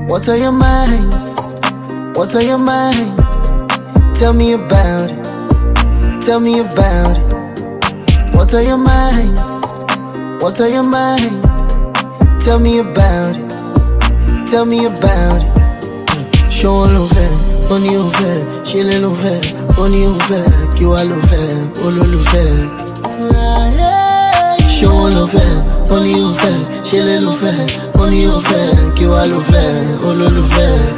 What's on your mind? What's on your mind? Tell me about it. Tell me about it. What's on your mind? What's on your mind? Tell me about it. Tell me about it. Show on l'ouvert, on y ouvert, chez les l'ouvert, on y ouvert, qui va l'ouvert, oh l'ouvert. Show on l'ouvert, on y ouvert, chez les l'ouvert, on y ouvert, qui va l'ouvert, oh l'ouvert.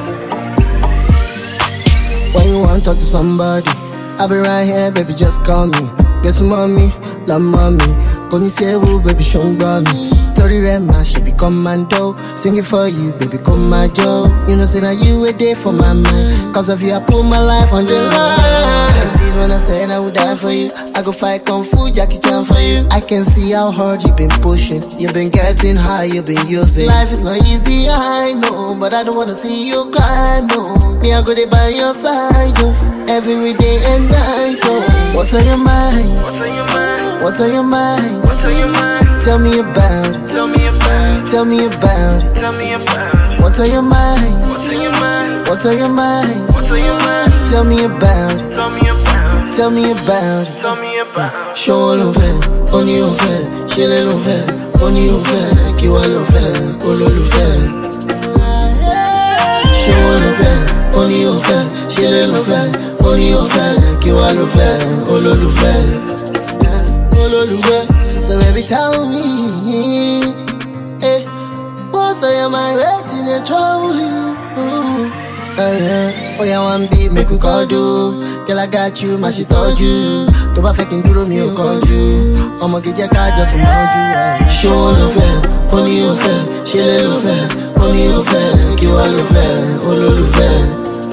When you want to talk to somebody, I'll be right here, baby, just call me. Get some mommy, love mommy. Pony say woo, baby, show me. Tori Rema, she be commando. Singing for you, baby, come my Joe. You know, say that you were there for my mind. Cause of you, I put my life on the line. Tease when I said I would die for you. I go fight Kung Fu, Jackie Chan for you. I can see how hard you've been pushing. You've been getting high, you've been using. Life is not easy, I know. But I don't wanna see you cry, no. Me, I go there by your side, oh. Every day and night, oh. What's on your mind? What's on your mind? What's on your mind? Tell me about it. Tell me about it. Tell me about it. Tell me about it. What's on your mind? What's on your mind? What's on your mind? What's on your mind? Tell me about it. Tell me about it. Tell me about it. Tell me about it. Show l'ouvert, on y ouvert, chez les l'ouvert, on y ouvert, qui va l'ouvert, oh l'ouvert. Show l'ouvert, on y ouvert, chez les l'ouvert, on y ouvert, qui va l'ouvert, oh l'ouvert. Oh l'ouvert. So baby tell me, hey, what's on your mind, waiting to trouble you? Oh yeah, one beat, make we call do. Girl, I got you, my shit told you. To ba faking duro mi o conju. I'ma get your car just around you. Show l'ouvert, on y ouvert, chez les l'ouvert, on y ouvert, qui va l'ouvert, oh l'ouvert.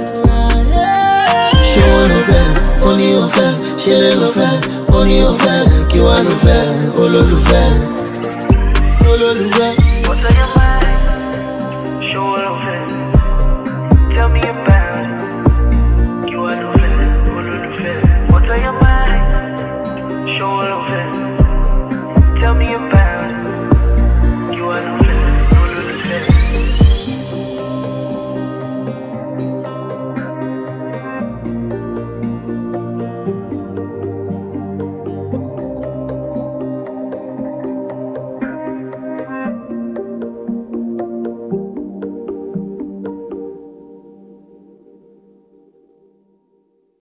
Show l'ouvert, on y ouvert, chez les l'ouvert, on y ouvert, qui va l'ouvert, oh l'ouvert, oh l'ouvert.